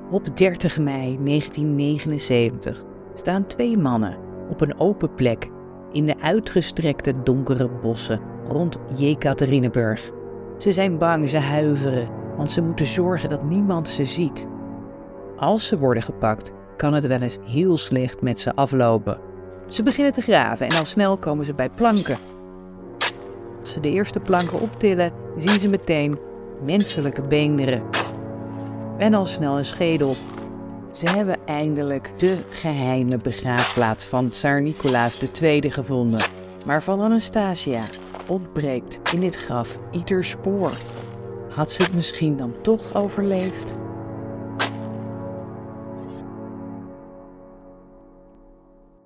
Op 30 mei 1979 staan 2 mannen op een open plek in de uitgestrekte donkere bossen rond Jekaterinburg. Ze zijn bang, ze huiveren, want ze moeten zorgen dat niemand ze ziet. Als ze worden gepakt, kan het wel eens heel slecht met ze aflopen. Ze beginnen te graven en al snel komen ze bij planken. Als ze de eerste planken optillen, zien ze meteen menselijke beenderen. En al snel een schedel. Ze hebben eindelijk de geheime begraafplaats van Tsaar Nicolaas II gevonden. Maar van Anastasia ontbreekt in dit graf ieder spoor. Had ze het misschien dan toch overleefd?